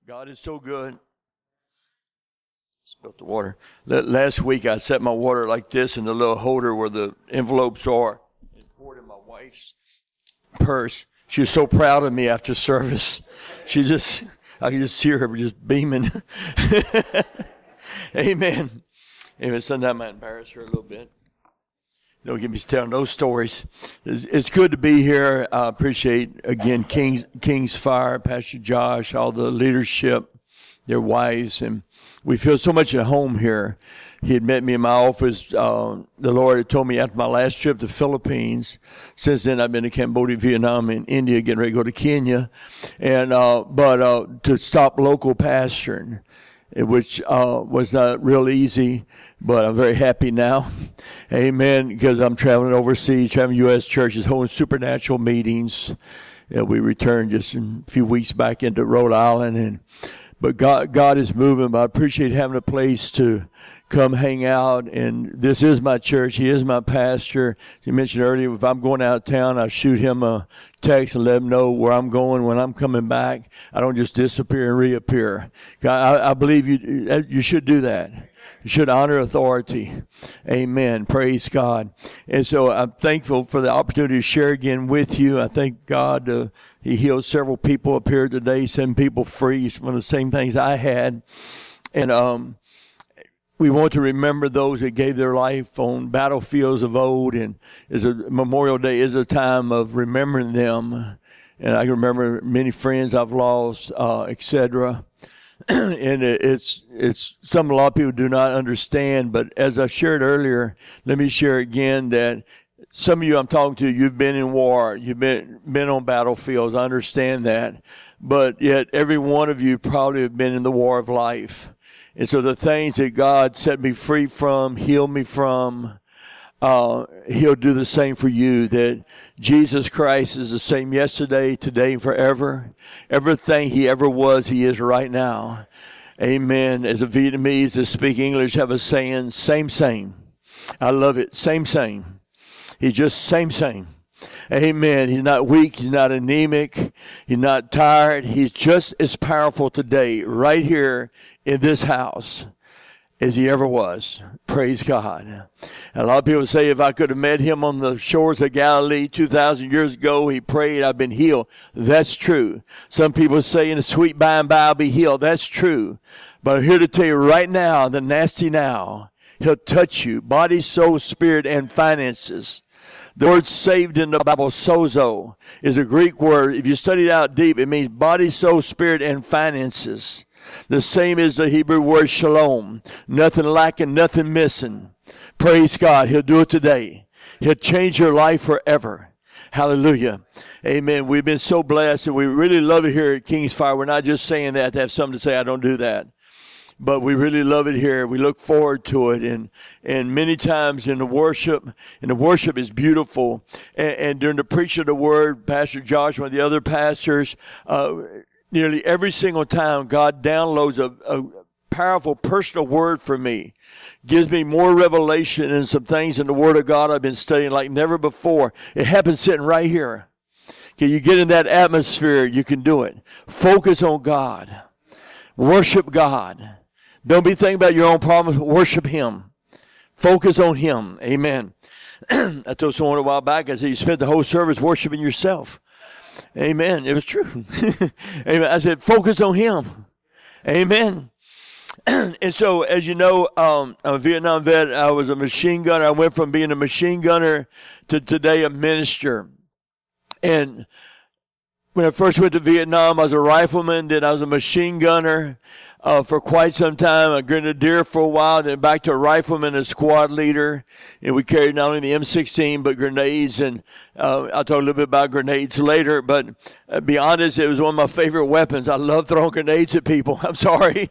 God is so good. Spilled the water. Last week I set my water like this in the little holder where the envelopes are and poured in my wife's purse. She was so proud of me after service. I could just see her just beaming. Amen. Amen. Sometimes I embarrass her a little bit. Don't get me telling those stories. It's good to be here. I appreciate, again, King's Fire, Pastor Josh, all the leadership, their wives, and we feel so much at home here. He had met me in my office. The Lord had told me after my last trip to the Philippines. Since then, I've been to Cambodia, Vietnam, and India, getting ready to go to Kenya, and but to stop local pastoring, which was not real easy, but I'm very happy now. Amen, because I'm traveling overseas, traveling U.S. churches, holding supernatural meetings. We returned just a few weeks back into Rhode Island, but God is moving. I appreciate having a place to come hang out, and this is my church. He is my pastor. You mentioned earlier, if I'm going out of town, I shoot him a text and let him know where I'm going when I'm coming back. I don't just disappear and reappear. I believe you should do that. You should honor authority. Amen. Praise God. And so I'm thankful for the opportunity to share again with you. I thank God He healed several people up here today, setting people free from the same things I had. And we want to remember those that gave their life on battlefields of old, and Memorial Day is a time of remembering them. And I can remember many friends I've lost, etc. And it's something a lot of people do not understand. But as I shared earlier, let me share again that some of you I'm talking to, you've been in war, you've been on battlefields. I understand that, but yet every one of you probably have been in the war of life. And so the things that God set me free from, healed me from, He'll do the same for you. That Jesus Christ is the same yesterday, today, and forever. Everything He ever was, He is right now. Amen. As the Vietnamese that speak English have a saying, same. I love it. Same. He's just same. Amen. He's not weak. He's not anemic. He's not tired. He's just as powerful today, right here in this house, as He ever was. Praise God. And a lot of people say, if I could have met Him on the shores of Galilee 2,000 years ago, He prayed, I've been healed. That's true. Some people say, in a sweet by and by, I'll be healed. That's true. But I'm here to tell you right now, the nasty now, He'll touch you, body, soul, spirit, and finances. The word saved in the Bible, sozo, is a Greek word. If you study it out deep, it means body, soul, spirit, and finances. The same as the Hebrew word shalom. Nothing lacking, nothing missing. Praise God. He'll do it today. He'll change your life forever. Hallelujah. Amen. We've been so blessed, and we really love it here at King's Fire. We're not just saying that to have something to say. I don't do that. But we really love it here. We look forward to it. And many times in the worship is beautiful. And during the preaching of the word, Pastor Josh, one of the other pastors, nearly every single time God downloads a powerful personal word for me, gives me more revelation and some things in the Word of God I've been studying like never before. It happens sitting right here. Okay, you get in that atmosphere, you can do it. Focus on God. Worship God. Don't be thinking about your own problems. Worship Him. Focus on Him. Amen. I told someone a while back, I said, you spent the whole service worshiping yourself. Amen. It was true. Amen. I said, focus on Him. Amen. And so, as you know, I'm a Vietnam vet. I was a machine gunner. I went from being a machine gunner to today a minister. And when I first went to Vietnam, I was a rifleman. Then I was a machine gunner for quite some time, a grenadier for a while, then back to a rifleman, a squad leader. And we carried not only the M16, but grenades. And I'll talk a little bit about grenades later. But be honest, it was one of my favorite weapons. I love throwing grenades at people. I'm sorry.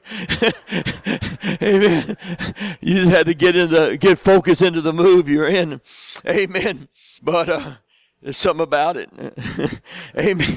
Amen. You just had to get focus into the move you're in. Amen. But there's something about it. Amen.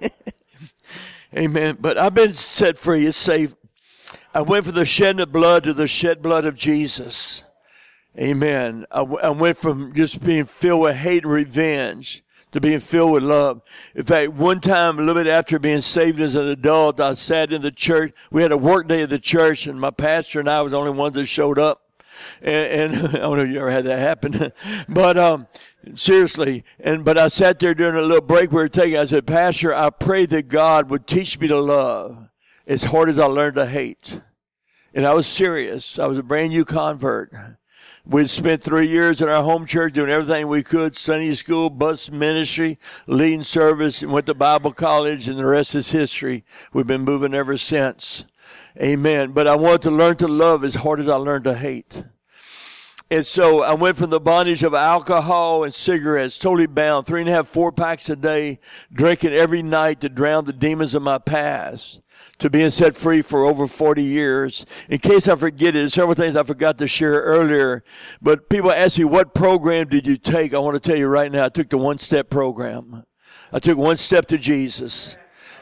Amen. But I've been set free. It's safe. I went from the shedding of blood to the shed blood of Jesus. Amen. I went from just being filled with hate and revenge to being filled with love. In fact, one time, a little bit after being saved as an adult, I sat in the church. We had a work day at the church, and my pastor and I was the only ones that showed up. And I don't know if you ever had that happen. But seriously, but I sat there during a little break we were taking. I said, Pastor, I pray that God would teach me to love as hard as I learned to hate. And I was serious. I was a brand new convert. We'd spent 3 years in our home church doing everything we could, Sunday school, bus ministry, leading service, and went to Bible college, and the rest is history. We've been moving ever since. Amen. But I wanted to learn to love as hard as I learned to hate. And so I went from the bondage of alcohol and cigarettes, totally bound, 3.5, 4 packs a day, drinking every night to drown the demons of my past, to being set free for over 40 years. In case I forget it, there's several things I forgot to share earlier. But people ask me, what program did you take? I want to tell you right now, I took the one-step program. I took one step to Jesus.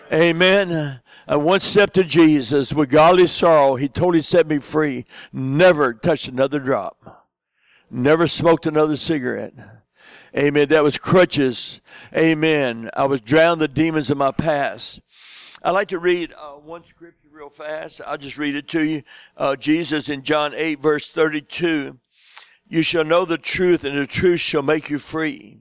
Amen. One step to Jesus. With godly sorrow, he totally set me free. Never touched another drop. Never smoked another cigarette. Amen. That was crutches. Amen. I was drowning the demons of my past. I'd like to read one scripture real fast. I'll just read it to you. Jesus in John 8, verse 32. You shall know the truth, and the truth shall make you free.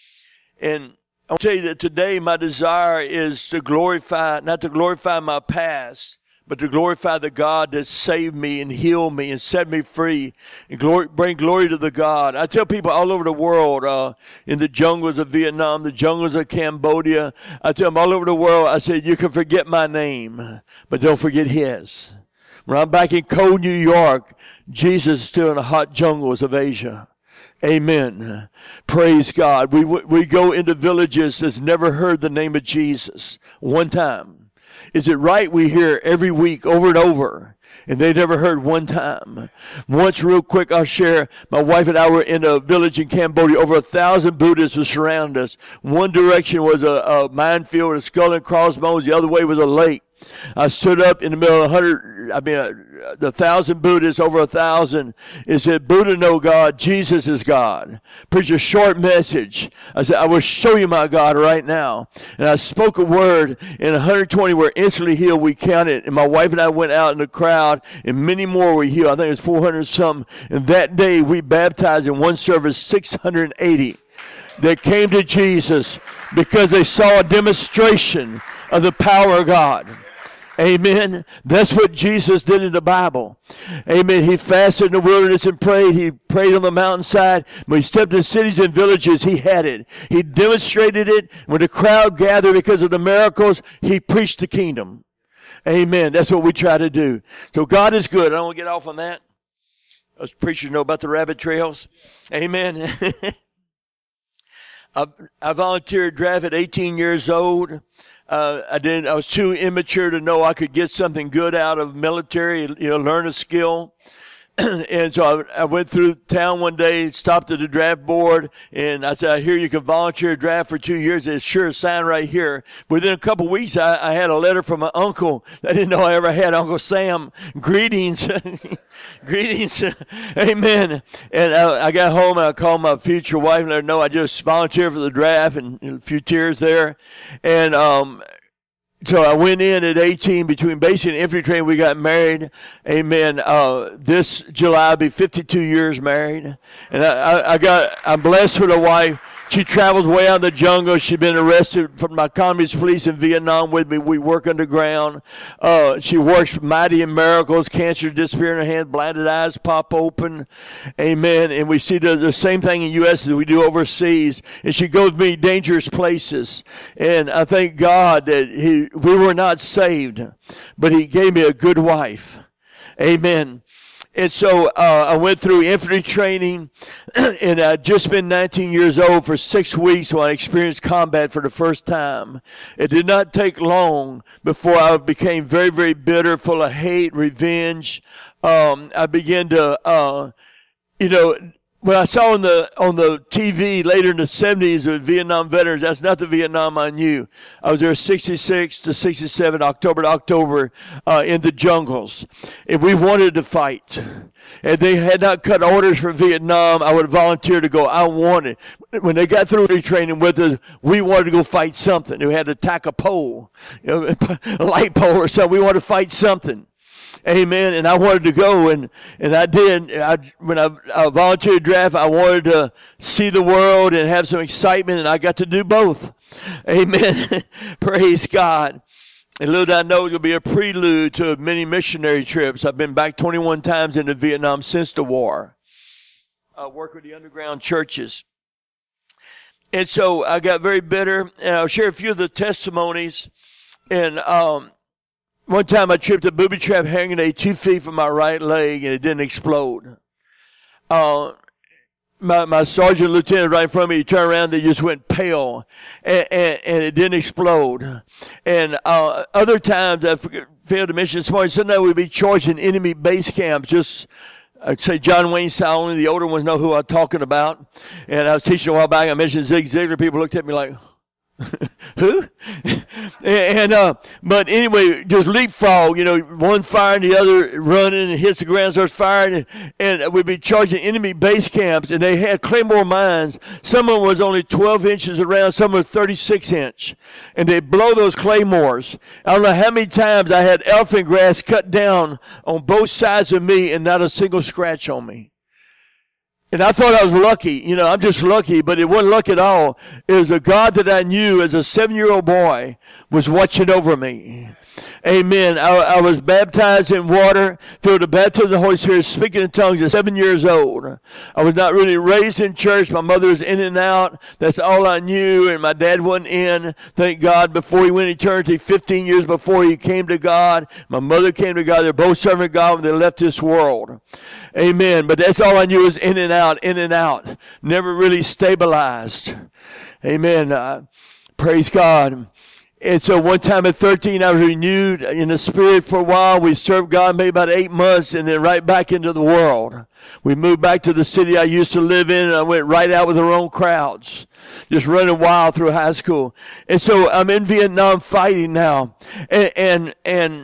And I'll tell you that today my desire is to glorify, not to glorify my past, but to glorify the God that saved me and healed me and set me free and bring glory to the God. I tell people all over the world, in the jungles of Vietnam, the jungles of Cambodia, I tell them all over the world, I say, you can forget my name, but don't forget his. When I'm back in cold New York, Jesus is still in the hot jungles of Asia. Amen. Praise God. We go into villages that's never heard the name of Jesus one time. Is it right we hear every week over and over, and they never heard one time? Once, real quick, I'll share. My wife and I were in a village in Cambodia. Over 1,000 Buddhists were surrounding us. One direction was a minefield, a skull and crossbones. The other way was a lake. I stood up in the middle of 1,000 Buddhists, over 1,000. It said, Buddha know God, Jesus is God. Preach a short message. I said, I will show you my God right now. And I spoke a word, and 120 were instantly healed. We counted, and my wife and I went out in the crowd, and many more were healed. I think it was 400 something. And that day, we baptized in one service 680 that came to Jesus because they saw a demonstration of the power of God. Amen. That's what Jesus did in the Bible. Amen. He fasted in the wilderness and prayed. He prayed on the mountainside. When he stepped in cities and villages, he had it. He demonstrated it. When the crowd gathered because of the miracles, he preached the kingdom. Amen. That's what we try to do. So God is good. I don't want to get off on that. Us preachers know about the rabbit trails. Amen. I volunteered draft at 18 years old. I was too immature to know I could get something good out of military, learn a skill. And so I went through town one day, stopped at the draft board, and I said, I hear you can volunteer draft for 2 years. It's sure a sign right here. Within a couple of weeks, I had a letter from my uncle. I didn't know I ever had Uncle Sam. Greetings. Greetings. Amen. And I got home, and I called my future wife and let her know I just volunteered for the draft, and a few tears there. And so I went in at 18 between basic and infantry training. We got married. Amen. This July I'll be 52 years married. And I'm blessed with a wife. She travels way out in the jungle. She's been arrested from my communist police in Vietnam with me. We work underground. She works mighty in miracles. Cancer disappear in her hand. Blinded eyes pop open. Amen. And we see the same thing in U.S. as we do overseas. And she goes me dangerous places. And I thank God that we were not saved, but he gave me a good wife. Amen. And so I went through infantry training, and I'd just been 19 years old for 6 weeks when I experienced combat for the first time. It did not take long before I became very, very bitter, full of hate, revenge. I began to, what I saw on the TV later in the 70s with Vietnam veterans, that's not the Vietnam I knew. I was there 66 to 67, October to October, in the jungles. And we wanted to fight. And they had not cut orders for Vietnam. I would volunteer to go. I wanted. When they got through training with us, we wanted to go fight something. We had to attack a pole, a light pole or something. We wanted to fight something. Amen. And I wanted to go, and I did. When I volunteered draft, I wanted to see the world and have some excitement, and I got to do both. Amen. Praise God. And little did I know it would be a prelude to many missionary trips. I've been back 21 times into Vietnam since the war. I work with the underground churches. And so I got very bitter, and I'll share a few of the testimonies. And one time I tripped a booby trap hanging 2 feet from my right leg, and it didn't explode. My sergeant lieutenant right in front of me, he turned around, they just went pale, and it didn't explode. And other times, I failed to mention this morning, sometimes we'd be charged in enemy base camps, just I'd say John Wayne style, only the older ones know who I'm talking about. And I was teaching a while back, I mentioned Zig Ziglar, people looked at me like, who? But anyway, just leapfrog, one firing, the other running, and hits the ground, starts firing, and we'd be charging enemy base camps, and they had claymore mines. Some of them was only 12 inches around, some were 36 inch, and they blow those claymores. I don't know how many times I had elephant grass cut down on both sides of me, and not a single scratch on me. And I thought I was lucky. I'm just lucky, but it wasn't luck at all. It was a God that I knew as a 7-year-old boy was watching over me. Amen. I was baptized in water, filled the baptism of the Holy Spirit, speaking in tongues at 7 years old. I was not really raised in church. My mother was in and out. That's all I knew. And my dad wasn't in. Thank God. Before he went eternity, 15 years before he came to God, my mother came to God. They're both serving God when they left this world. Amen. But that's all I knew was in and out, in and out. Never really stabilized. Amen. Praise God. And so one time at 13, I was renewed in the Spirit for a while. We served God maybe about 8 months, and then right back into the world. We moved back to the city I used to live in, and I went right out with the wrong crowds, just running wild through high school. And so I'm in Vietnam fighting now. And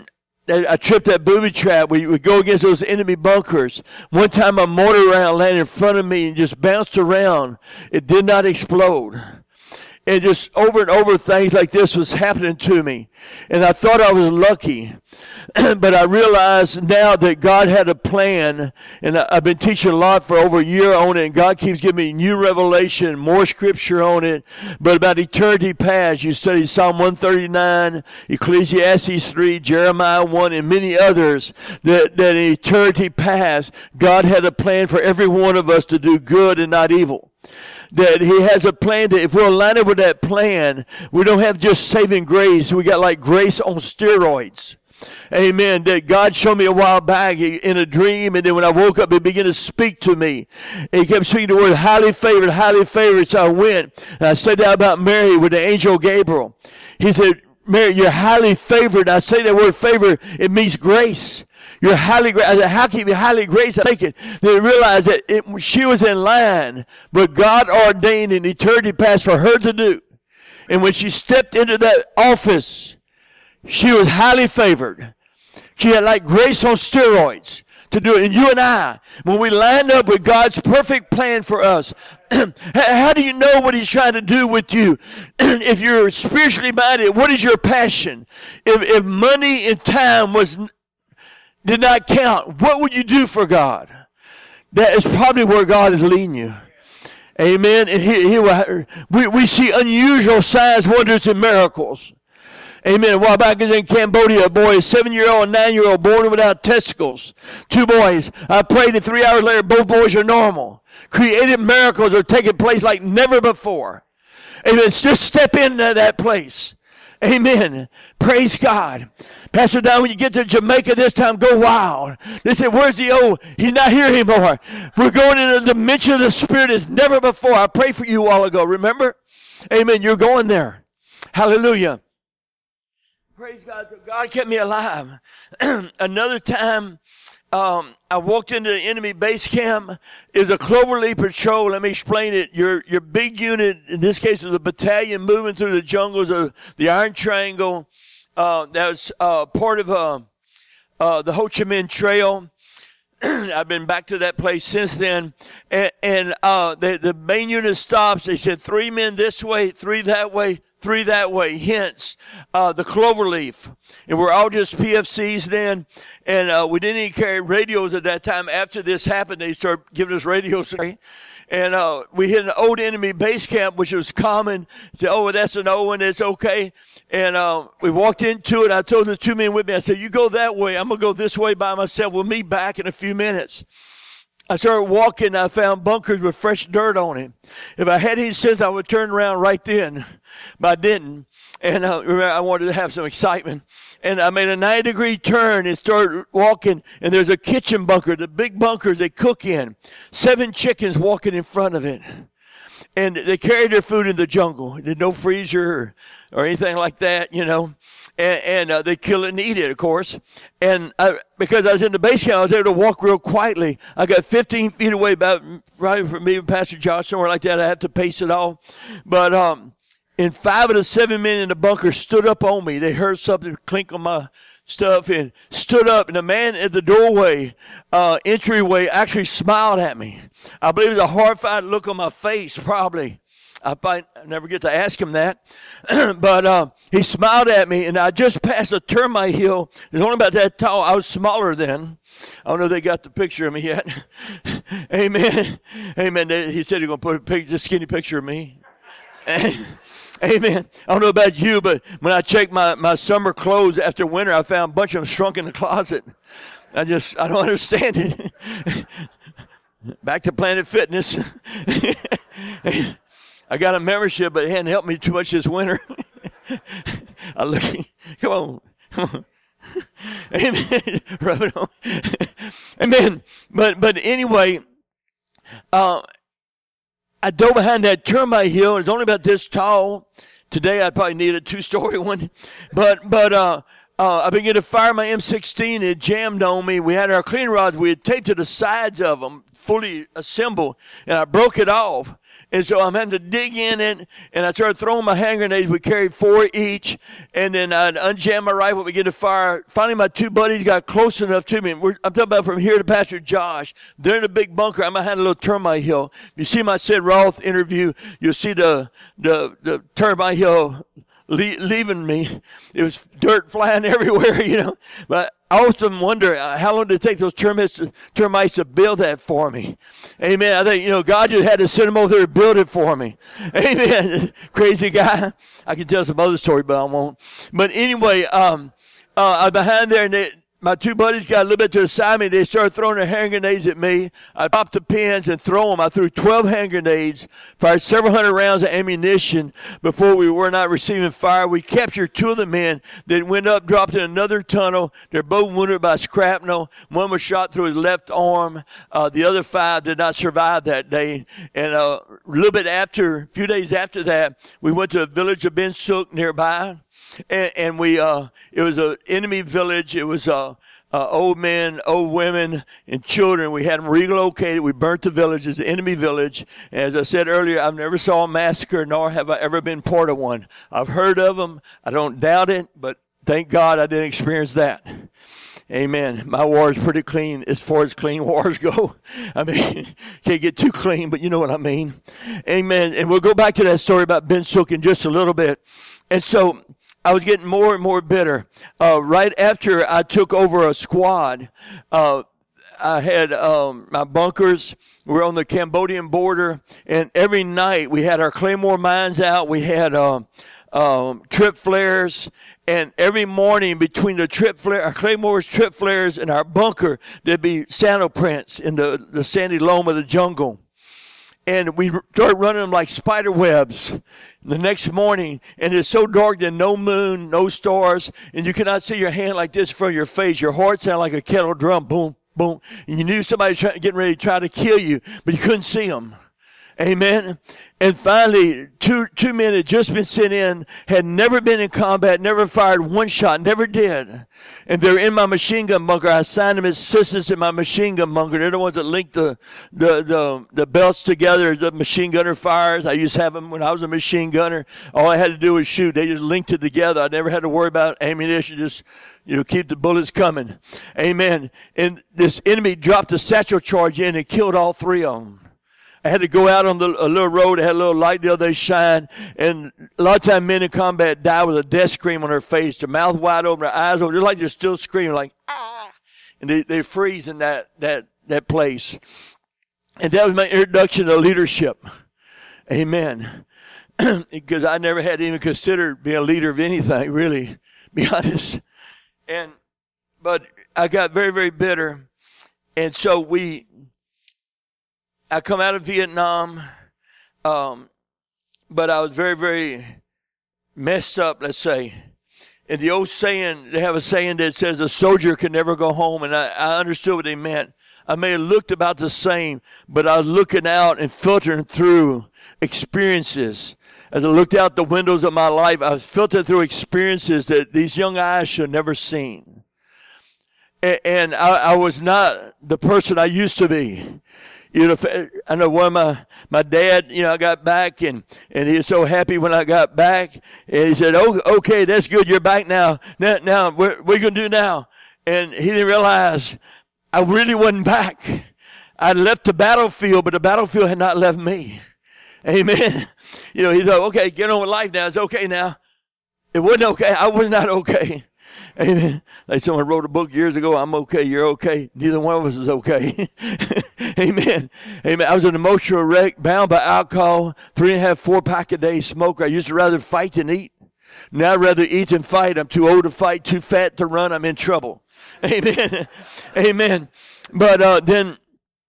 I tripped that booby trap. We would go against those enemy bunkers. One time a mortar round landed in front of me and just bounced around. It did not explode. And just over and over things like this was happening to me. And I thought I was lucky. But I realized now that God had a plan. And I've been teaching a lot for over a year on it. And God keeps giving me new revelation, more scripture on it. But about eternity past, you study Psalm 139, Ecclesiastes 3, Jeremiah 1, and many others. That in eternity past, God had a plan for every one of us to do good and not evil. That he has a plan that if we're aligned with that plan, we don't have just saving grace. We got like grace on steroids. Amen. That God showed me a while back in a dream, and then when I woke up, he began to speak to me. And he kept speaking the word highly favored, highly favored. So I went, and I said that about Mary with the angel Gabriel. He said, Mary, you're highly favored. I say that word favored, it means grace. You're highly gracious. I said, how can you be highly gracious? I think it. They realized that she was in line, but God ordained in eternity past for her to do. And when she stepped into that office, she was highly favored. She had like grace on steroids to do it. And you and I, when we lined up with God's perfect plan for us, how do you know what he's trying to do with you? If you're spiritually minded, what is your passion? If money and time did not count, what would you do for God? That is probably where God is leading you. Amen. And we see unusual signs, wonders, and miracles. Amen. A while back I was in Cambodia, a boy, a 7-year-old and 9-year-old, born without testicles. 2 boys. I prayed, and 3 hours later, both boys are normal. Creative miracles are taking place like never before. Amen. Just step into that place. Amen. Praise God. Pastor Don, when you get to Jamaica this time, go wild. They said, where's the old? He's not here anymore. We're going in a dimension of the Spirit as never before. I prayed for you a while ago. Remember? Amen. You're going there. Hallelujah. Praise God. God kept me alive. Another time, I walked into the enemy base camp. It was a cloverleaf patrol. Let me explain it. Your big unit, in this case, was a battalion moving through the jungles of the Iron Triangle. That was part of the Ho Chi Minh Trail. I've been back to that place since then. And the main unit stops. They said 3 men this way, 3 that way, 3 that way. Hence, the cloverleaf. And we're all just PFCs then. And we didn't even carry radios at that time. After this happened, they started giving us radios. And we hit an old enemy base camp, which was common. Said, oh, well, that's an old one. It's okay. And we walked into it. I told the 2 men with me, I said, you go that way. I'm going to go this way by myself. We'll meet back in a few minutes. I started walking. I found bunkers with fresh dirt on it. If I had any sense, I would turn around right then. But I didn't. And remember, I wanted to have some excitement. And I made a 90-degree turn and started walking. And there's a kitchen bunker, the big bunkers they cook in. 7 chickens walking in front of it. And they carried their food in the jungle. There's no freezer or anything like that, you know. And they kill it and eat it, of course. And because I was in the base camp, I was able to walk real quietly. I got 15 feet away, about right from me and Pastor Josh, somewhere like that. I had to pace it off. But and 5 of the 7 men in the bunker stood up on me. They heard something clink on my stuff and stood up. And the man at the doorway, entryway, actually smiled at me. I believe it was a horrified look on my face, probably. I never get to ask him that. But he smiled at me, and I just passed a termite hill. It was only about that tall. I was smaller then. I don't know if they got the picture of me yet. Amen. Amen. He said he's going to put a skinny picture of me. Amen. I don't know about you, but when I checked my summer clothes after winter, I found a bunch of them shrunk in the closet. I don't understand it. Back to Planet Fitness. I got a membership, but it hadn't helped me too much this winter. Come on. Amen. Rub it on. Amen. But anyway, I dove behind that termite hill. It's only about this tall. Today I'd probably need a 2-story one. But I began to fire my M16. It jammed on me. We had our clean rods. We had taped to the sides of them, fully assembled, and I broke it off. And so I'm having to dig in it, and I started throwing my hand grenades. We carried 4 each, and then I'd unjam my rifle, begin to fire. Finally, my 2 buddies got close enough to me. I'm talking about from here to Pastor Josh. They're in a big bunker. I'm behind a little termite hill. If you see my Sid Roth interview, you'll see the termite hill leaving me. It was dirt flying everywhere, you know. But I often wonder how long did it take those termites to build that for me. Amen. I think, you know, God just had to send them over there to build it for me. Amen. Crazy guy. I can tell some other story, but I won't. But anyway, I'm behind there, and my 2 buddies got a little bit to the side of me. They started throwing their hand grenades at me. I popped the pins and throw them. I threw 12 hand grenades, fired several hundred rounds of ammunition before we were not receiving fire. We captured 2 of the men. They went up, dropped in another tunnel. They're both wounded by shrapnel. One was shot through his left arm. The other 5 did not survive that day. And a few days after that, we went to a village of Ben Suk nearby. And we, it was an enemy village. It was, old men, old women, and children. We had them relocated. We burnt the village as an enemy village. And as I said earlier, I've never saw a massacre, nor have I ever been part of one. I've heard of them. I don't doubt it, but thank God I didn't experience that. Amen. My war is pretty clean as far as clean wars go. I mean, can't get too clean, but you know what I mean. Amen. And we'll go back to that story about Ben Suk in just a little bit. And so, I was getting more and more bitter. Right after I took over a squad, I had my bunkers. We were on the Cambodian border, and every night we had our Claymore mines out. We had trip flares, and every morning between our Claymore's trip flares and our bunker, there'd be sandal prints in the sandy loam of the jungle. And we started running them like spider webs the next morning. And it's so dark, there's no moon, no stars. And you cannot see your hand like this in front of your face. Your heart sounded like a kettle drum, boom, boom. And you knew somebody was getting ready to try to kill you, but you couldn't see them. Amen. And finally, two men had just been sent in, had never been in combat, never fired one shot, never did. And they're in my machine gun bunker. I assigned them as assistants in my machine gun bunker. They're the ones that linked the belts together, the machine gunner fires. I used to have them when I was a machine gunner. All I had to do was shoot. They just linked it together. I never had to worry about ammunition, just keep the bullets coming. Amen. And this enemy dropped a satchel charge in and killed all three of them. I had to go out on a little road. It had a little light there. They shine. And a lot of times men in combat die with a death scream on their face. Their mouth wide open, their eyes open. They're like they're still screaming, like, ah. And they freeze in that place. And that was my introduction to leadership. Amen. Because I never had even considered being a leader of anything, really, to be honest. But I got very, very bitter. And so I come out of Vietnam, but I was very, very messed up, let's say. And the old saying, they have a saying that says a soldier can never go home, and I understood what they meant. I may have looked about the same, but I was looking out and filtering through experiences. As I looked out the windows of my life, I was filtering through experiences that these young eyes should have never seen. And I was not the person I used to be. I know one of my dad, I got back and he was so happy when I got back. And he said, "Oh, okay, that's good. You're back now. Now, what are you going to do now?" And he didn't realize I really wasn't back. I left the battlefield, but the battlefield had not left me. Amen. He thought, okay, get on with life now. It's okay now. It wasn't okay. I was not okay. Amen. Like someone wrote a book years ago, "I'm okay, you're okay." Neither one of us is okay. Amen. Amen. I was an emotional wreck, bound by alcohol, 3.5, 4-pack a day smoker. I used to rather fight than eat. Now I'd rather eat than fight. I'm too old to fight, too fat to run. I'm in trouble. Amen. Amen. But then,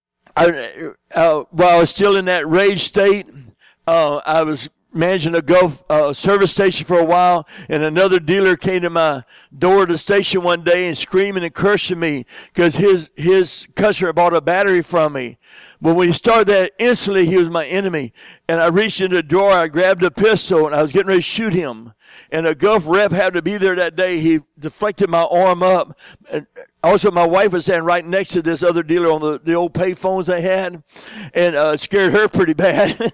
while I was still in that rage state, I was managing a Gulf service station for a while, and another dealer came to my door of the station one day and screaming and cursing me because his customer bought a battery from me. But when he started that, instantly he was my enemy. And I reached into the drawer, I grabbed a pistol, and I was getting ready to shoot him. And a Gulf rep happened to be there that day. He deflected my arm up. And also, my wife was standing right next to this other dealer on the old pay phones they had, and scared her pretty bad.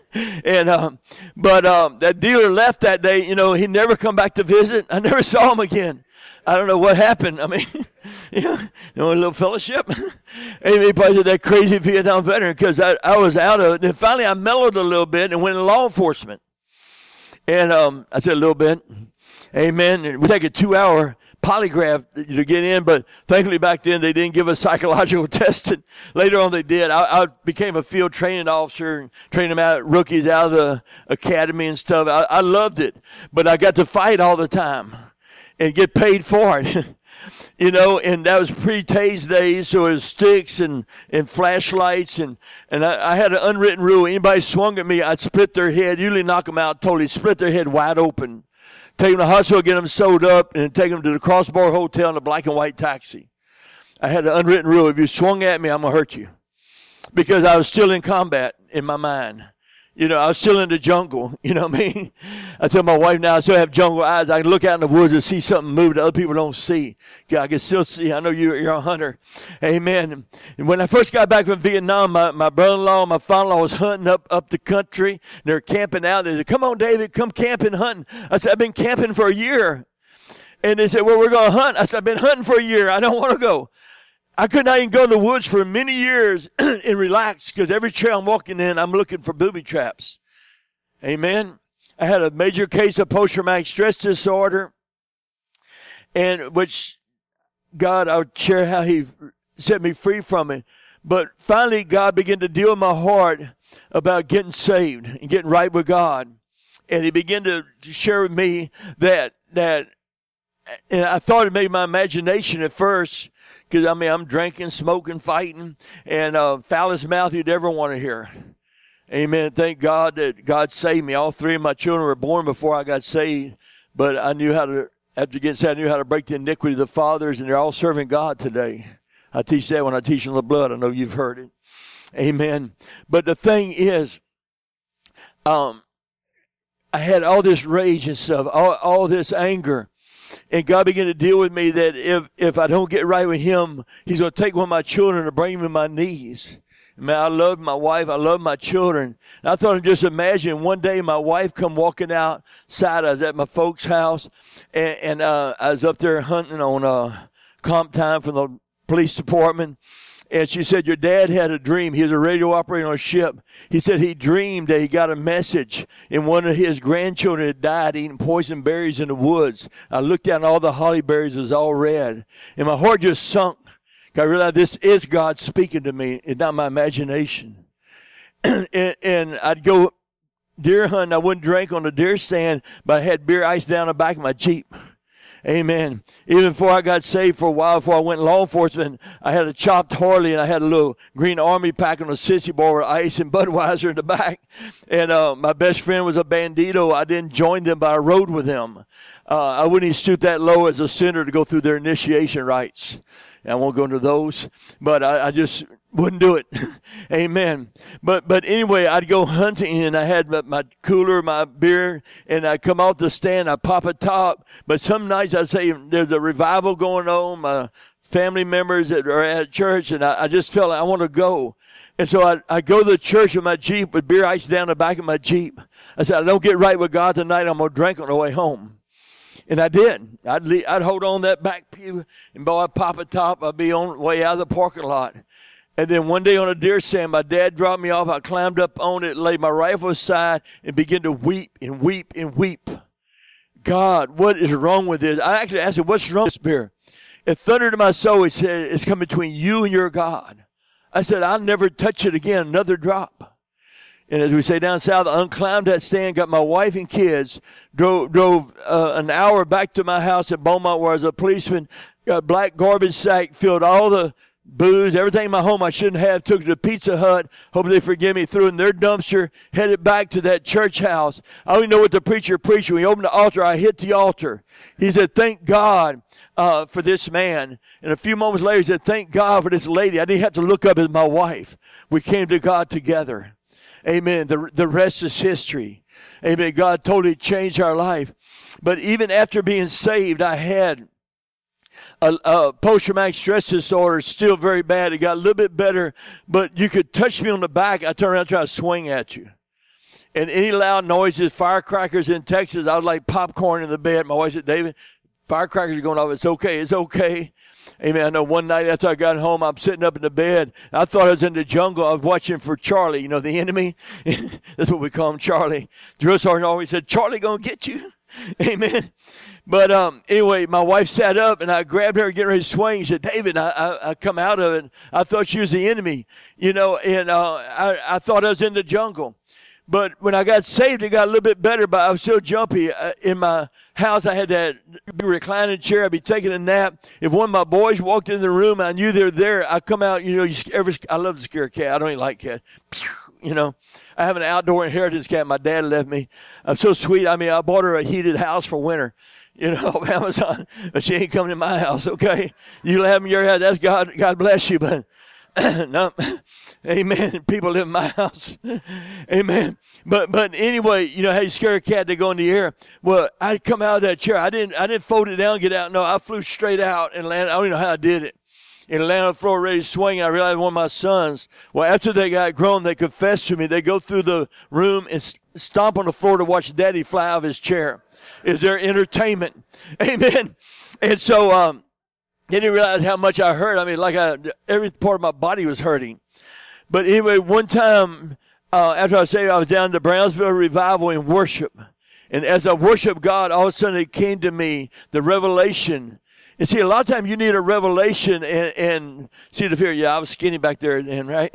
But that dealer left that day. He never come back to visit. I never saw him again. I don't know what happened. I mean, a little fellowship. He probably that crazy Vietnam veteran because I was out of it. And finally, I mellowed a little bit and went into law enforcement. And I said a little bit. Amen. And we take a 2-hour polygraph to get in, but thankfully back then they didn't give us psychological testing. Later on they did. I became a field training officer and trained them out, rookies out of the academy and stuff. I loved it, but I got to fight all the time and get paid for it. And that was pre-tase days, so it was sticks and flashlights, and I had an unwritten rule. Anybody swung at me, I'd split their head, usually knock them out totally, split their head wide open. Take them to the hospital, get them sewed up, and take them to the Crossbar Hotel in a black and white taxi. I had an unwritten rule. If you swung at me, I'm going to hurt you. Because I was still in combat in my mind. I was still in the jungle. You know what I mean? I tell my wife now, I still have jungle eyes. I can look out in the woods and see something move that other people don't see. I can still see. I know you're a hunter. Amen. And when I first got back from Vietnam, my brother-in-law and my father-in-law was hunting up the country. They were camping out. They said, "Come on, David, come camping, hunting." I said, "I've been camping for a year." And they said, "Well, we're going to hunt." I said, "I've been hunting for a year. I don't want to go." I could not even go in the woods for many years and relax because every trail I'm walking in, I'm looking for booby traps. Amen. I had a major case of post-traumatic stress disorder, and which God, I would share how He set me free from it. But finally, God began to deal with my heart about getting saved and getting right with God. And He began to share with me that and I thought it made my imagination at first, because, I'm drinking, smoking, fighting, and foulest mouth you'd ever want to hear. Amen. Thank God that God saved me. All three of my children were born before I got saved, but I knew how to, after getting saved, I knew how to break the iniquity of the fathers, and they're all serving God today. I teach that when I teach on the blood. I know you've heard it. Amen. But the thing is, I had all this rage and stuff, all this anger. And God began to deal with me that if I don't get right with him, he's going to take one of my children and bring them to my knees. Man, I loved my wife. I loved my children. And I thought, just imagine one day my wife come walking outside. I was at my folks' house, and I was up there hunting on comp time from the police department. And she said, your dad had a dream. He was a radio operator on a ship. He said he dreamed that he got a message, and one of his grandchildren had died eating poison berries in the woods. I looked down, and all the holly berries was all red. And my heart just sunk. I realized this is God speaking to me. It's not my imagination. and I'd go deer hunting. I wouldn't drink on the deer stand, but I had beer ice down the back of my Jeep. Amen. Even before I got saved, for a while, before I went in law enforcement, I had a chopped Harley, and I had a little green army pack on a sissy bar with ice and Budweiser in the back. And my best friend was a bandito. I didn't join them, but I rode with them. I wouldn't even stoop that low as a sinner to go through their initiation rites. And I won't go into those, but I just wouldn't do it. Amen. But anyway, I'd go hunting, and I had my cooler, my beer, and I'd come off the stand, I'd pop a top. But some nights I'd say there's a revival going on, my family members that are at church, and I just felt like I want to go. And so I'd go to the church with my Jeep with beer ice down the back of my Jeep. I said, I don't get right with God tonight, I'm going to drink on the way home. And I did. I'd hold on that back pew, and boy, I'd pop a top. I'd be on the way out of the parking lot. And then one day on a deer stand, my dad dropped me off. I climbed up on it, laid my rifle aside, and began to weep and weep and weep. God, what is wrong with this? I actually asked him, what's wrong with this beer? It thundered in my soul. It said, it's come between you and your God. I said, I'll never touch it again, another drop. And as we say down south, I unclimbed that stand, got my wife and kids, drove an hour back to my house in Beaumont where I was a policeman, got a black garbage sack, filled all the booze, everything in my home I shouldn't have, took it to Pizza Hut, hope they forgive me, threw it in their dumpster, headed back to that church house. I don't even know what the preacher preached. When he opened the altar, I hit the altar. He said, thank God for this man. And a few moments later, he said, thank God for this lady. I didn't have to look up as my wife. We came to God together. Amen. The rest is history. Amen. God totally changed our life. But even after being saved, I had a post-traumatic stress disorder, still very bad. It got a little bit better, but you could touch me on the back. I turn around and try to swing at you. And any loud noises, firecrackers in Texas, I was like popcorn in the bed. My wife said, David, firecrackers are going off. It's okay. It's okay. Amen. I know one night after I got home, I'm sitting up in the bed. I thought I was in the jungle. I was watching for Charlie, you know, the enemy. That's what we call him, Charlie. Drill sergeant always said, Charlie gonna get you. Amen. But anyway, my wife sat up, and I grabbed her and getting ready to swing. She said, David, I come out of it. I thought she was the enemy, you know, and I thought I was in the jungle. But when I got saved, it got a little bit better, but I was still jumpy. In my house, I had that reclining chair. I'd be taking a nap. If one of my boys walked in the room, I knew they were there. I'd come out, you know, I love to scare a cat. I don't even like cats. You know, I have an outdoor inheritance cat my dad left me. I'm so sweet. I mean, I bought her a heated house for winter, you know, off Amazon, but she ain't coming to my house, okay? You have them in your house. That's God bless you, but no. Amen. People live in my house. Amen. But anyway, you know how you scare a cat, they go in the air. Well, I'd come out of that chair. I didn't fold it down and get out. No, I flew straight out and landed. I don't even know how I did it. And landed on the floor ready to swing. I realized one of my sons, well, after they got grown, they confessed to me. They go through the room and stomp on the floor to watch Daddy fly out of his chair. Is their entertainment. Amen. And so, they didn't realize how much I hurt. I mean, like every part of my body was hurting. But anyway, one time after I was saved, I was down to Brownsville Revival in worship. And as I worshiped God, all of a sudden it came to me, the revelation. And see, a lot of times you need a revelation and see the fear. Yeah, I was skinny back there then, right?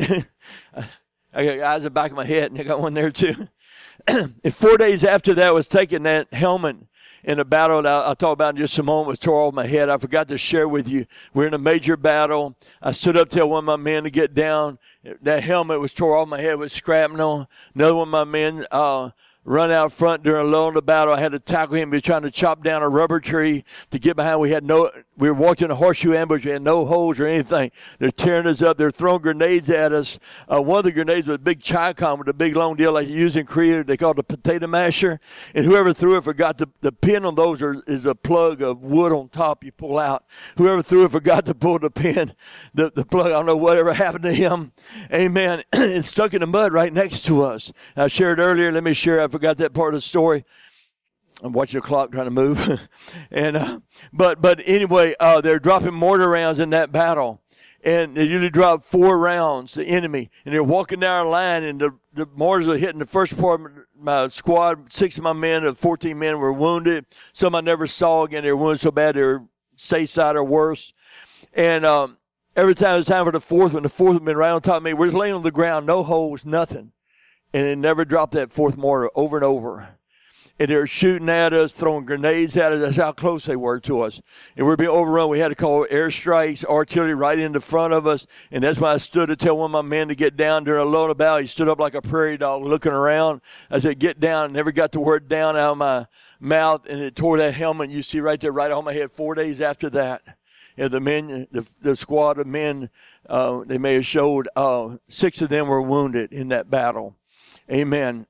I got eyes in the back of my head, and I got one there too. And 4 days after that, I was taking that helmet in a battle that I'll talk about in just a moment, was tore off my head. I forgot to share with you. We're in a major battle. I stood up to tell one of my men to get down. That helmet was tore off my head with shrapnel. Another one of my men run out front during a lull in the battle. I had to tackle him. He was trying to chop down a rubber tree to get behind. We were walking in a horseshoe ambush. We had no holes or anything. They're tearing us up. They're throwing grenades at us. One of the grenades was a big Chicom with a big long deal like you use in Korea. They call it a potato masher. And whoever threw it forgot the pin on those is a plug of wood on top you pull out. Whoever threw it forgot to pull the pin, the plug. I don't know whatever happened to him. Amen. It's stuck in the mud right next to us. I shared earlier. Let me share. I forgot that part of the story. I'm watching the clock trying to move. And but anyway, they're dropping mortar rounds in that battle. And they usually drop 4 rounds, the enemy. And they're walking down our line, and the mortars are hitting the first part of my squad. 6 of my men, of 14 men, were wounded. Some I never saw again. They were wounded so bad they were stateside or worse. And every time it was time for the fourth one, the fourth had been right on top of me. We're just laying on the ground, no holes, nothing. And it never dropped that 4th mortar over and over. And they were shooting at us, throwing grenades at us. That's how close they were to us. And we were being overrun. We had to call airstrikes, artillery right in the front of us. And that's why I stood to tell one of my men to get down during a lull in the battle. He stood up like a prairie dog looking around. I said, get down. Never got the word down out of my mouth. And it tore that helmet. You see right there, right on my head, 4 days after that. And the men, the squad of men, they may have showed, 6 of them were wounded in that battle. Amen.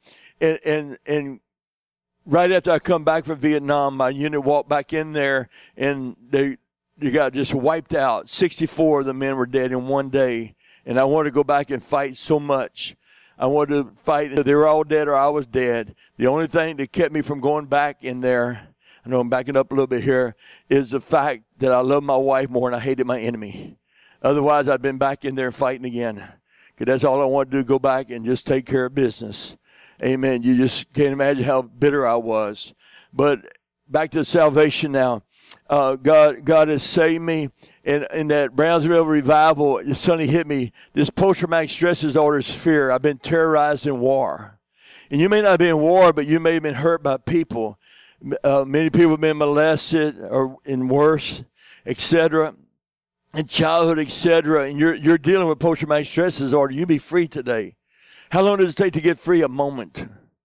and right after I come back from Vietnam, my unit walked back in there, and they got just wiped out. 64 of the men were dead in one day. And I wanted to go back and fight so much. I wanted to fight. They were all dead or I was dead. The only thing that kept me from going back in there, I know I'm backing up a little bit here, is the fact that I love my wife more and I hated my enemy. Otherwise, I'd been back in there fighting again. Because that's all I wanted to do, go back and just take care of business. Amen. You just can't imagine how bitter I was. But back to salvation now. God has saved me. In that Brownsville revival, it suddenly hit me. This post-traumatic stress disorder is fear. I've been terrorized in war. And you may not be in war, but you may have been hurt by people. Many people have been molested or in worse, etc. In childhood, etc. And you're dealing with post-traumatic stress disorder. You be free today. How long does it take to get free? A moment.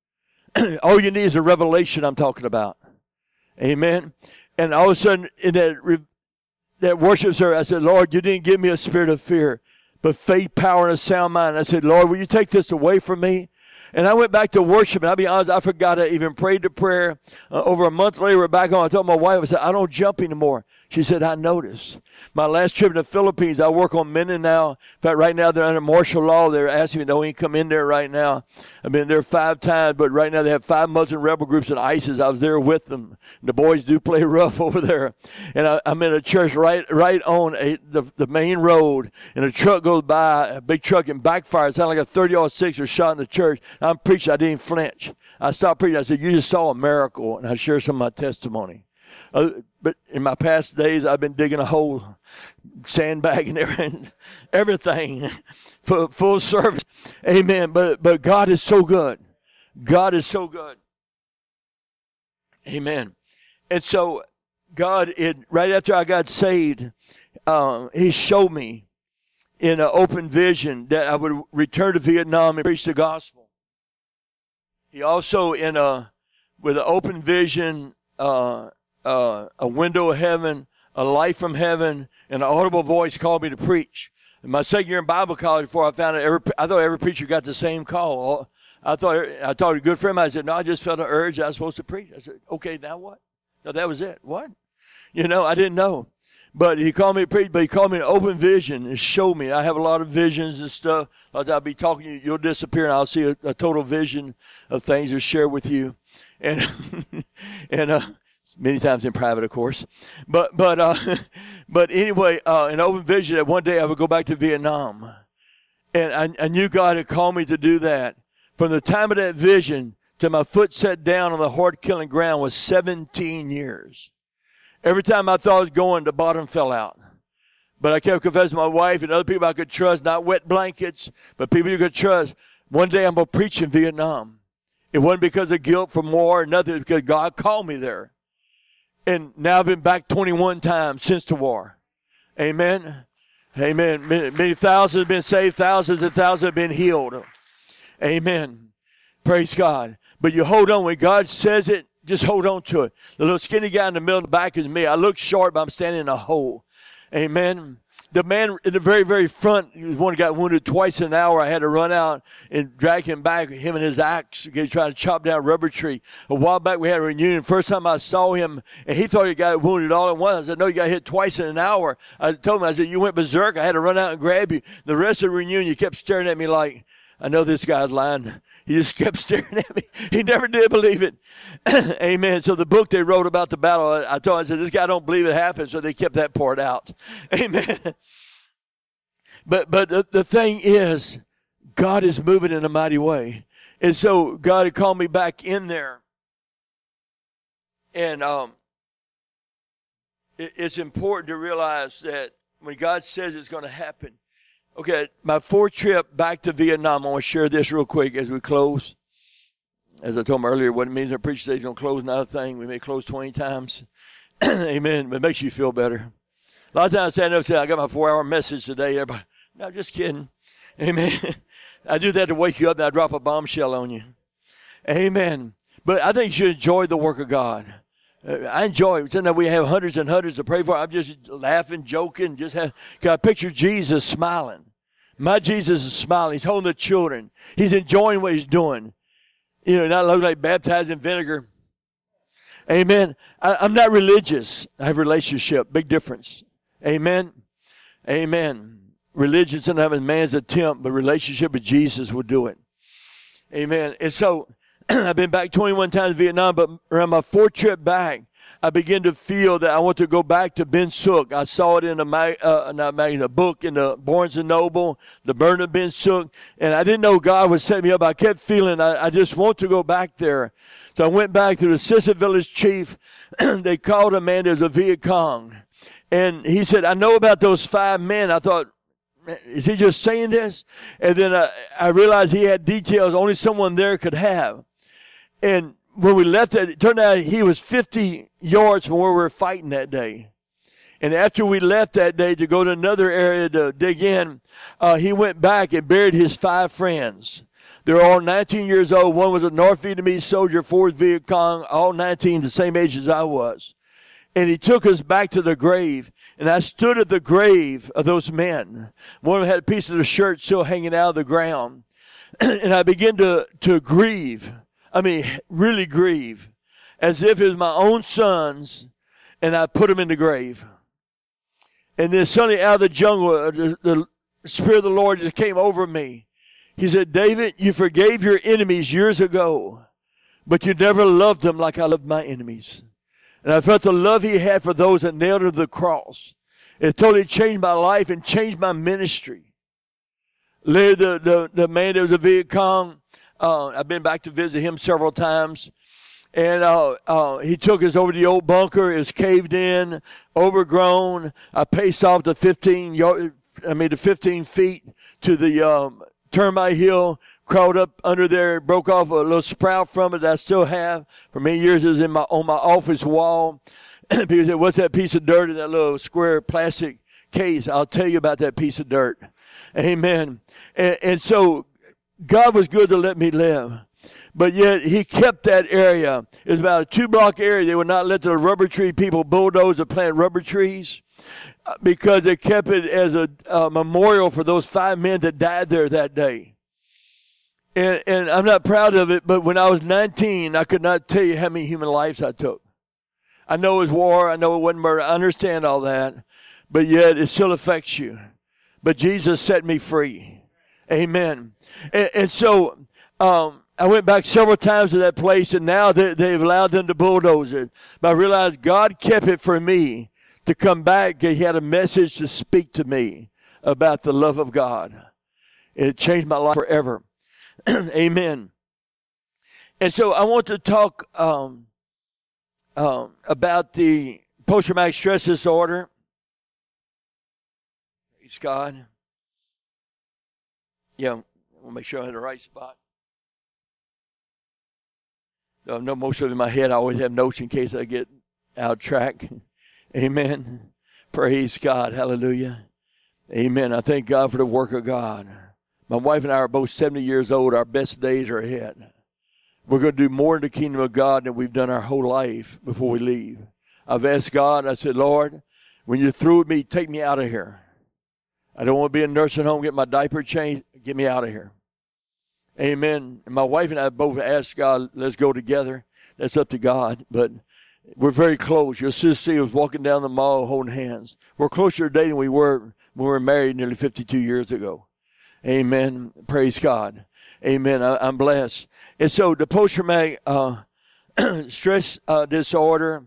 All you need is a revelation I'm talking about. Amen. And all of a sudden, in that worship service, I said, Lord, you didn't give me a spirit of fear, but faith, power, and a sound mind. I said, Lord, will you take this away from me? And I went back to worship, and I'll be honest, I forgot I even prayed the prayer. Over a month later, we're back on. I told my wife, I said, I don't jump anymore. She said, I noticed. My last trip to the Philippines, I work on Mindanao now. In fact, right now they're under martial law. They're asking me, don't even come in there right now. I've been there 5 times, but right now they have 5 Muslim rebel groups in ISIS. I was there with them. The boys do play rough over there. And I'm in a church right on the main road, and a truck goes by, a big truck, and backfires. It sounded like a 30-06 was shot in the church. I'm preaching. I didn't flinch. I stopped preaching. I said, you just saw a miracle, and I shared some of my testimony. But in my past days, I've been digging a hole, sandbagging everything, full service. Amen. But God is so good. God is so good. Amen. And so God, right after I got saved, He showed me in an open vision that I would return to Vietnam and preach the gospel. He also, with an open vision, a window of heaven, a light from heaven, and an audible voice called me to preach. In my second year in Bible college, before I found out, I thought every preacher got the same call. I thought a good friend of mine said, no, I just felt an urge I was supposed to preach. I said, okay, now what? No, that was it. What? I didn't know. But he called me to preach, but he called me an open vision and showed me. I have a lot of visions and stuff. I'll be talking to you, you'll disappear, and I'll see a total vision of things to share with you. And many times in private, of course. But anyway, an open vision that one day I would go back to Vietnam. And I knew God had called me to do that. From the time of that vision to my foot set down on the hard-killing ground was 17 years. Every time I thought I was going, the bottom fell out. But I kept confessing to my wife and other people I could trust, not wet blankets, but people you could trust. One day I'm going to preach in Vietnam. It wasn't because of guilt from war or nothing, because God called me there. And now I've been back 21 times since the war. Amen. Amen. Many thousands have been saved. Thousands and thousands have been healed. Amen. Praise God. But you hold on. When God says it, just hold on to it. The little skinny guy in the middle of the back is me. I look short, but I'm standing in a hole. Amen. The man in the very, very front, one who got wounded twice in an hour. I had to run out and drag him back, him and his axe, trying to chop down a rubber tree. A while back, we had a reunion. First time I saw him, and he thought he got wounded all at once. I said, no, you got hit twice in an hour. I told him, I said, you went berserk. I had to run out and grab you. The rest of the reunion, you kept staring at me like, I know this guy's lying. He just kept staring at me. He never did believe it. Amen. So the book they wrote about the battle, I told him, I said, this guy don't believe it happened, so they kept that part out. Amen. But the thing is, God is moving in a mighty way. And so God had called me back in there. And it's important to realize that when God says it's going to happen. Okay, my fourth trip back to Vietnam, I want to share this real quick as we close. As I told him earlier, what it means, I preach today is going to close another thing. We may close 20 times. Amen. But it makes you feel better. A lot of times I stand up and say, I got my 4-hour message today. Everybody, no, just kidding. Amen. I do that to wake you up and I drop a bombshell on you. Amen. But I think you should enjoy the work of God. I enjoy it. Sometimes we have hundreds and hundreds to pray for. I'm just laughing, joking. Cause I picture Jesus smiling. My Jesus is smiling. He's holding the children. He's enjoying what he's doing. You know, not looking like baptized in vinegar. Amen. I'm not religious. I have relationship. Big difference. Amen. Amen. Religion sometimes is man's attempt, but relationship with Jesus will do it. Amen. And so, I've been back 21 times in Vietnam, but around my fourth trip back, I began to feel that I want to go back to Ben Suc. I saw it in a book in the Barnes & Noble, The Burden of Ben Suc, and I didn't know God would set me up. I kept feeling I just want to go back there. So I went back to the assistant village chief. They called a man that was a Viet Cong, and he said, I know about those 5 men. I thought, is he just saying this? And then I realized he had details only someone there could have. And when we left it turned out he was 50 yards from where we were fighting that day. And after we left that day to go to another area to dig in, he went back and buried his 5 friends. They're all 19 years old. One was a North Vietnamese soldier, 4 Viet Cong, all 19, the same age as I was. And he took us back to the grave. And I stood at the grave of those men. One of them had a piece of the shirt still hanging out of the ground. And I began to grieve. I mean, really grieve. As if it was my own sons, and I put them in the grave. And then suddenly out of the jungle, the Spirit of the Lord just came over me. He said, David, you forgave your enemies years ago, but you never loved them like I loved my enemies. And I felt the love he had for those that nailed him to the cross. It totally changed my life and changed my ministry. Later, the man that was a Viet Cong, I've been back to visit him several times. And he took us over the old bunker. It was caved in, overgrown. I paced off the 15 feet to the termite hill, crawled up under there, broke off a little sprout from it that I still have. For many years it was on my office wall. Because it was that piece of dirt in that little square plastic case. I'll tell you about that piece of dirt. Amen. And so God was good to let me live. But yet he kept that area. It was about a 2-block area. They would not let the rubber tree people bulldoze or plant rubber trees because they kept it as a memorial for those 5 men that died there that day. And I'm not proud of it, but when I was 19, I could not tell you how many human lives I took. I know it was war. I know it wasn't murder. I understand all that. But yet it still affects you. But Jesus set me free. Amen. And so I went back several times to that place, and now they've allowed them to bulldoze it. But I realized God kept it for me to come back. He had a message to speak to me about the love of God. It changed my life forever. Amen. And so I want to talk about the post-traumatic stress disorder. Praise God. Yeah, I want to make sure I'm in the right spot. I know most of it in my head. I always have notes in case I get out of track. Amen. Praise God. Hallelujah. Amen. I thank God for the work of God. My wife and I are both 70 years old. Our best days are ahead. We're going to do more in the kingdom of God than we've done our whole life before we leave. I've asked God, I said, Lord, when you're through with me, take me out of here. I don't want to be in a nursing home, get my diaper changed, get me out of here. Amen. And my wife and I both asked God, let's go together. That's up to God. But we're very close. You'll see us walking down the mall holding hands. We're closer today than we were when we were married nearly 52 years ago. Amen. Praise God. Amen. I'm blessed. And so the post-traumatic stress disorder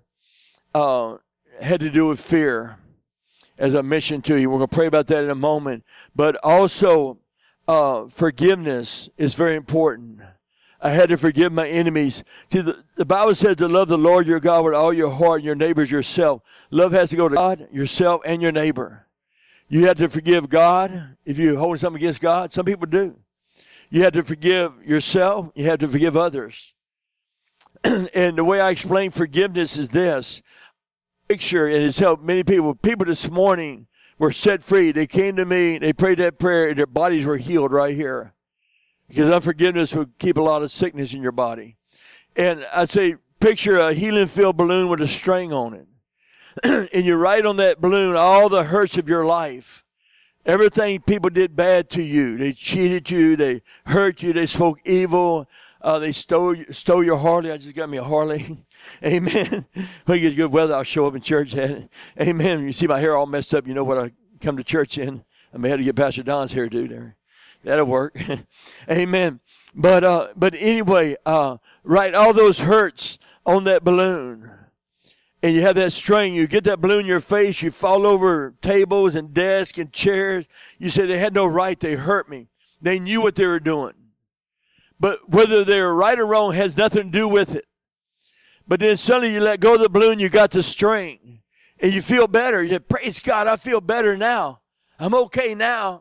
had to do with fear, as I mentioned to you. We're going to pray about that in a moment. But also, forgiveness is very important. I had to forgive my enemies. See, the Bible says to love the Lord your God with all your heart and your neighbors yourself. Love has to go to God, yourself, and your neighbor. You have to forgive God if you're holding something against God. Some people do. You have to forgive yourself. You have to forgive others. And the way I explain forgiveness is this. Picture, and it's helped many people. People this morning were set free. They came to me, they prayed that prayer, and their bodies were healed right here. Because unforgiveness would keep a lot of sickness in your body. And I say, picture a healing-filled balloon with a string on it. And you write on that balloon all the hurts of your life. Everything people did bad to you. They cheated you. They hurt you. They spoke evil. They stole your Harley. I just got me a Harley. Amen. When you get good weather, I'll show up in church. Amen. You see my hair all messed up. You know what I come to church in. I may have to get Pastor Don's hairdo there. That'll work. Amen. But anyway, write all those hurts on that balloon. And you have that string. You get that balloon in your face. You fall over tables and desks and chairs. You say they had no right. They hurt me. They knew what they were doing. But whether they were right or wrong has nothing to do with it. But then suddenly you let go of the balloon. You got the string. And you feel better. You say, praise God, I feel better now. I'm okay now.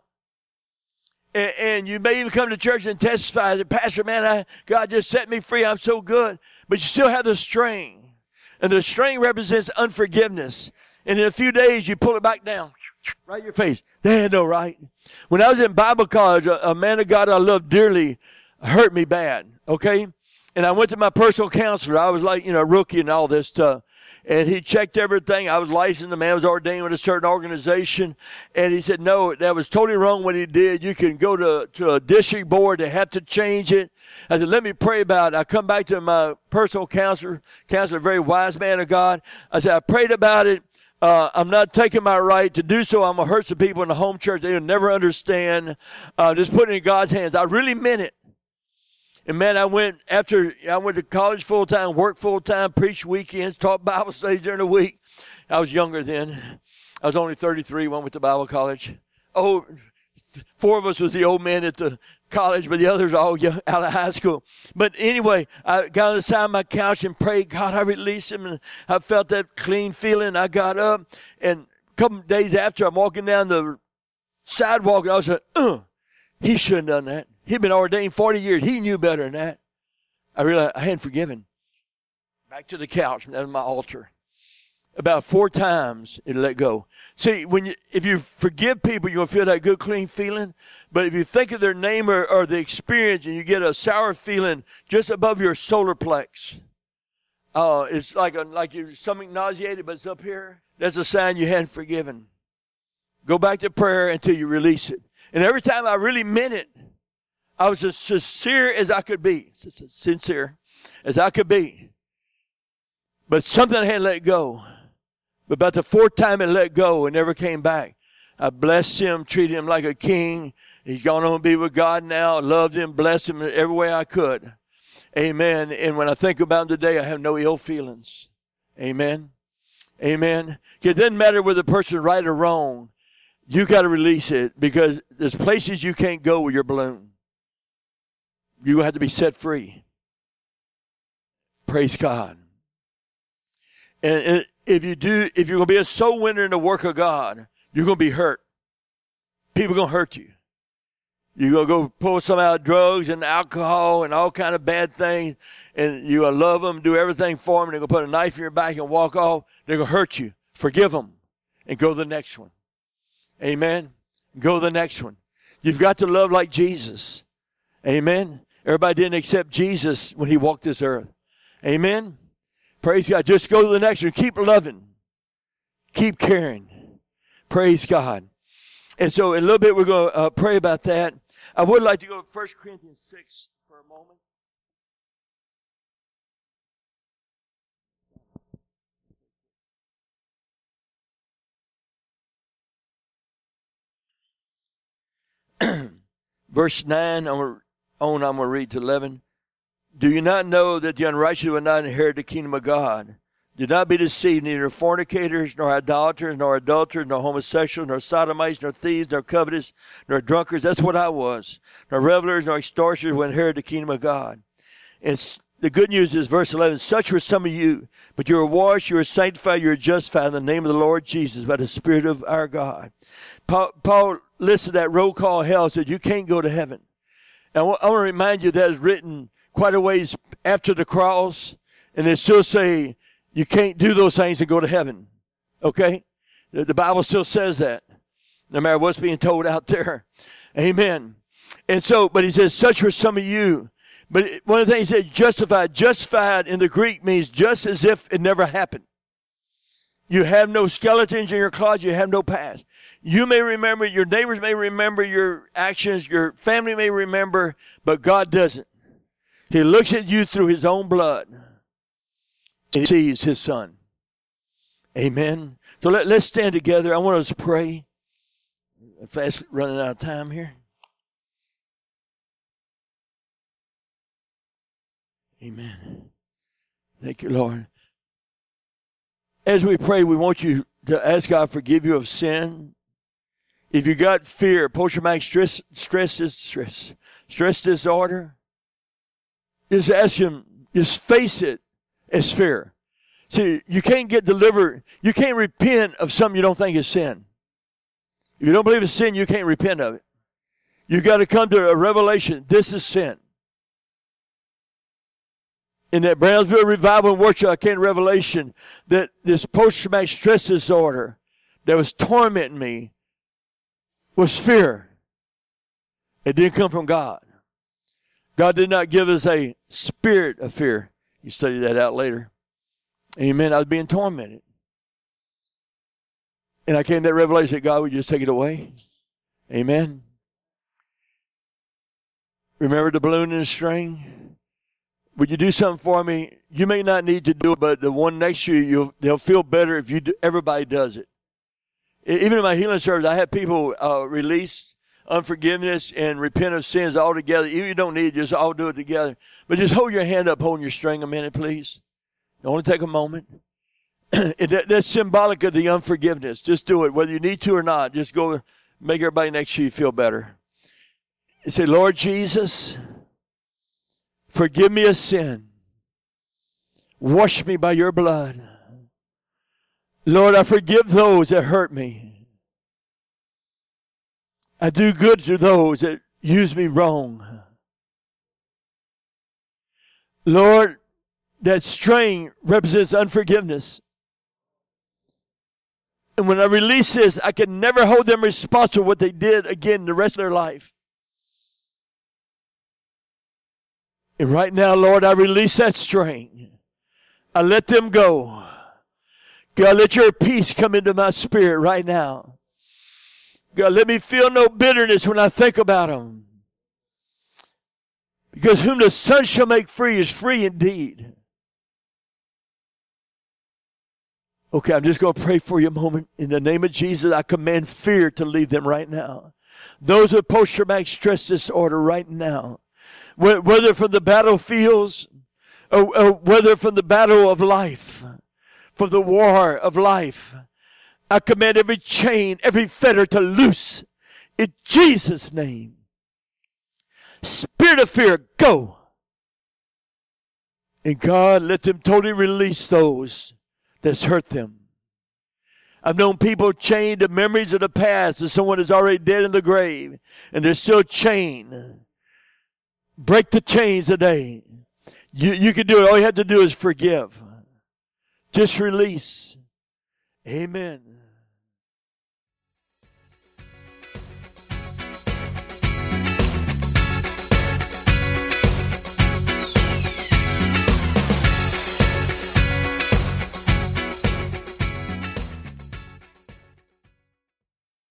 And you may even come to church and testify that, Pastor, man, God just set me free. I'm so good. But you still have the string. And the string represents unforgiveness. And in a few days, you pull it back down. Right in your face. They had no right. When I was in Bible college, a man of God I loved dearly hurt me bad. Okay? And I went to my personal counselor. I was like, a rookie and all this stuff. And he checked everything. I was licensed. The man was ordained with a certain organization. And he said, no, that was totally wrong what he did. You can go to a district board. They have to change it. I said, let me pray about it. I come back to my personal counselor, a very wise man of God. I said, I prayed about it. I'm not taking my right to do so. I'm going to hurt some people in the home church. They'll never understand. Just put it in God's hands. I really meant it. And man, I went to college full time, worked full time, preached weekends, taught Bible studies during the week. I was younger then. I was only 33 when I went to Bible college. Oh, 4 of us was the old men at the college, but the others all out of high school. But anyway, I got on the side of my couch and prayed, God, I released him. And I felt that clean feeling. I got up, and a couple of days after, I'm walking down the sidewalk, and I was like, he shouldn't have done that. He'd been ordained 40 years. He knew better than that. I realized I hadn't forgiven. Back to the couch, that was my altar. About 4 times it let go. See, if you forgive people, you're going to feel that good, clean feeling. But if you think of their name or the experience and you get a sour feeling just above your solar plex, it's like you're something nauseated, but it's up here. That's a sign you hadn't forgiven. Go back to prayer until you release it. And every time I really meant it, I was as sincere as I could be. Sincere as I could be. But something I had let go. But about the 4th time it let go and never came back. I blessed him, treated him like a king. He's gone on to be with God now. Loved him, blessed him in every way I could. Amen. And when I think about him today, I have no ill feelings. Amen. Amen. It doesn't matter whether the person's right or wrong. You got to release it because there's places you can't go with your balloon. You have to be set free. Praise God. And if you're going to be a soul winner in the work of God, you're going to be hurt. People are going to hurt you. You're going to go pull some out of drugs and alcohol and all kind of bad things, and you're going to love them, do everything for them, and they're going to put a knife in your back and walk off. They're going to hurt you. Forgive them and go to the next one. Amen. Go to the next one. You've got to love like Jesus. Amen. Everybody didn't accept Jesus when he walked this earth. Amen? Praise God. Just go to the next one. Keep loving. Keep caring. Praise God. And so in a little bit we're going to pray about that. I would like to go to 1 Corinthians 6 for a moment. Verse 9, I'm going to read to 11. Do you not know that the unrighteous will not inherit the kingdom of God? Do not be deceived, neither fornicators, nor idolaters, nor adulterers, nor homosexuals, nor sodomites, nor thieves, nor covetous, nor drunkards. That's what I was. Nor revelers, nor extortioners will inherit the kingdom of God. And the good news is verse 11, such were some of you, but you are washed, you are sanctified, you are justified in the name of the Lord Jesus by the Spirit of our God. Paul listed that roll call hell and said, you can't go to heaven. And I want to remind you that is written quite a ways after the cross, and they still say you can't do those things and go to heaven. Okay? The Bible still says that, no matter what's being told out there. Amen. And so, but he says, such were some of you. But one of the things he said, justified. Justified in the Greek means just as if it never happened. You have no skeletons in your closet. You have no past. You may remember, your neighbors may remember your actions, your family may remember, but God doesn't. He looks at you through his own blood and he sees his son. Amen. So let's stand together. I want us to pray. I'm fast running out of time here. Amen. Thank you, Lord. As we pray, we want you to ask God to forgive you of sin. If you got fear, post-traumatic stress disorder, just ask him, just face it as fear. See, you can't get delivered. You can't repent of something you don't think is sin. If you don't believe it's sin, you can't repent of it. You got to come to a revelation. This is sin. In that Brownsville Revival and Worship, I came to revelation that this post-traumatic stress disorder that was tormenting me was fear. It didn't come from God. God did not give us a spirit of fear. You study that out later. Amen. I was being tormented. And I came to that revelation that God would just take it away. Amen. Remember the balloon and the string? Would you do something for me? You may not need to do it, but the one next to you, they'll feel better if everybody does it. Even in my healing service, I had people release unforgiveness and repent of sins all together. Even if you don't need it, just all do it together. But just hold your hand up holding your string a minute, please. Only take a moment. That's symbolic of the unforgiveness. Just do it, whether you need to or not. Just go make everybody next to you feel better. You say, Lord Jesus, forgive me of sin. Wash me by your blood. Lord, I forgive those that hurt me. I do good to those that use me wrong. Lord, that string represents unforgiveness. And when I release this, I can never hold them responsible for what they did again the rest of their life. And right now, Lord, I release that string. I let them go. God, let your peace come into my spirit right now. God, let me feel no bitterness when I think about them. Because whom the Son shall make free is free indeed. Okay, I'm just going to pray for you a moment. In the name of Jesus, I command fear to leave them right now. Those with post-traumatic stress disorder right now. Whether from the battlefields or whether from the battle of life, from the war of life, I command every chain, every fetter to loose in Jesus' name. Spirit of fear, go. And God, let them totally release those that's hurt them. I've known people chained to memories of the past of someone that's already dead in the grave, and they're still chained. Break the chains today. You can do it. All you have to do is forgive. Just release. Amen.